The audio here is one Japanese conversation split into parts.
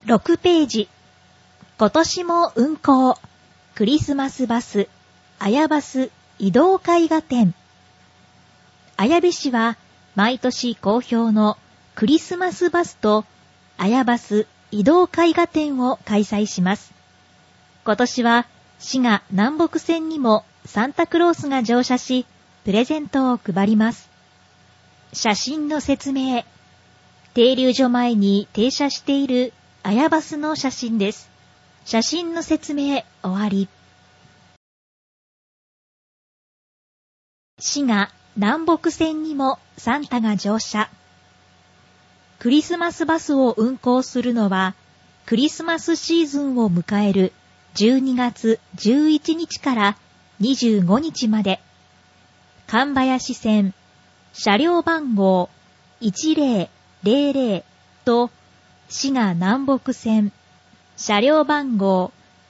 6ページ。今年も運行。クリスマスバス、綾バス移動絵画展。綾部市は毎年好評のクリスマスバスと綾バス移動絵画展を開催します。今年は市が南北線にもサンタクロースが乗車し、プレゼントを配ります。写真の説明。停留所前に停車している綾バスの写真です。写真の説明終わり。市が南北線にもサンタが乗車。クリスマスバスを運行するのは、クリスマスシーズンを迎える12月11日から25日まで、神林線、車両番号1000と、滋賀南北線、車両番号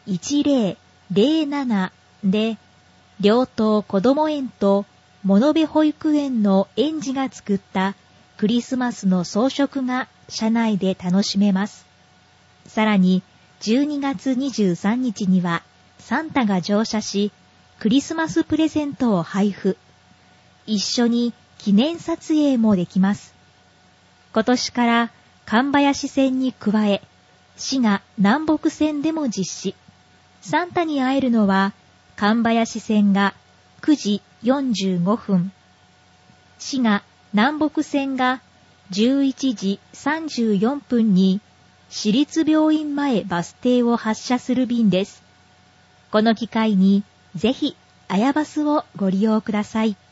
1007で、両党こども園と物部保育園の園児が作ったクリスマスの装飾が車内で楽しめます。さらに、12月23日にはサンタが乗車し、クリスマスプレゼントを配布。一緒に記念撮影もできます。今年から神林線に加え、滋賀南北線でも実施。サンタに会えるのは、神林線が9時45分、滋賀南北線が11時34分に市立病院前バス停を発車する便です。この機会にぜひ綾バスをご利用ください。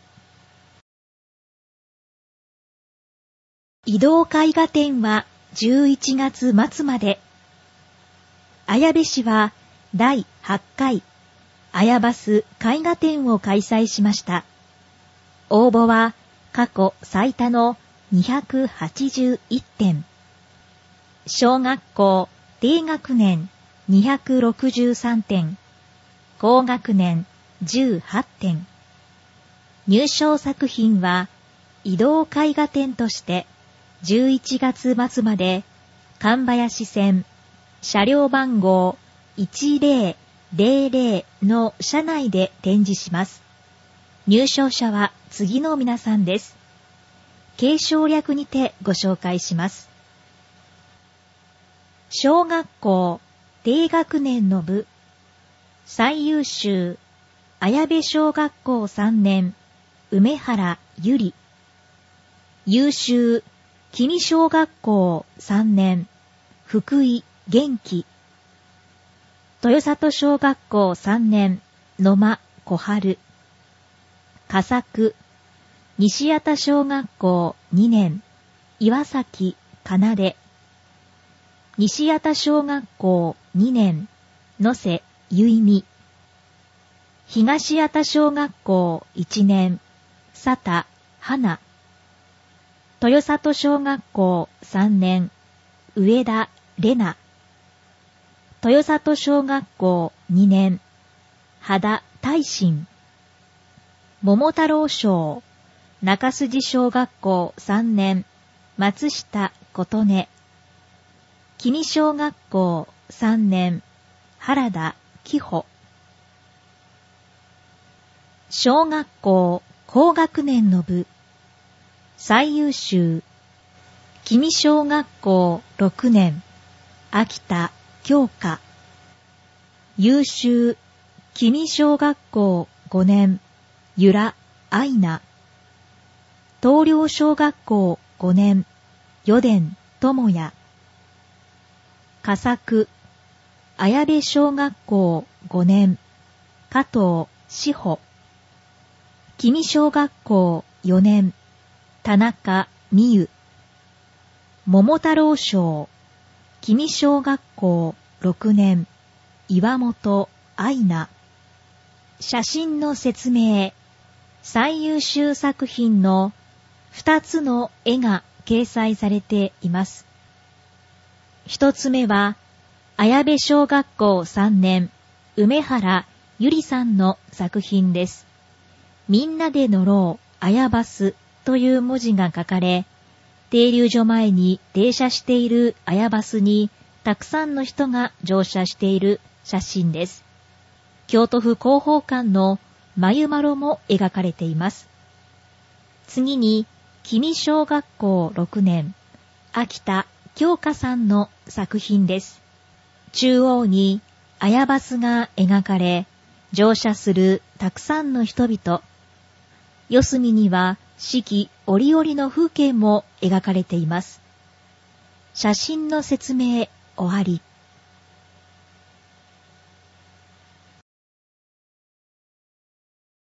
移動絵画展は11月末まで。綾部市は第8回綾バス絵画展を開催しました。応募は過去最多の281点。小学校低学年263点。高学年18点。入賞作品は移動絵画展として11月末まで神林線車両番号1000の車内で展示します。入賞者は次の皆さんです。継承略にてご紹介します。小学校低学年の部、最優秀綾部小学校3年梅原ゆり。優秀君小学校3年福井元気。豊里小学校3年野間小春。佳作西谷田小学校2年岩崎奏。西谷田小学校2年野瀬ゆいみ。東谷田小学校1年佐田花。豊里小学校3年上田玲奈。豊里小学校2年羽田大臣。桃太郎賞中筋小学校3年松下琴音。君小学校3年原田紀穂。小学校高学年の部、最優秀君小学校6年秋田京香。優秀君小学校5年由良愛菜。東陵小学校5年余伝智也。佳作綾部小学校5年加藤志保。君小学校4年田中美優。桃太郎賞君小学校6年岩本愛菜。写真の説明。最優秀作品の2つの絵が掲載されています。1つ目は綾部小学校3年梅原ゆりさんの作品です。みんなで乗ろう綾バスという文字が書かれ、停留所前に停車している綾バスにたくさんの人が乗車している写真です。京都府広報館の眉麻呂も描かれています。次に、君小学校6年、秋田京香さんの作品です。中央に綾バスが描かれ、乗車するたくさんの人々。四隅には四季折々の風景も描かれています。写真の説明終わり。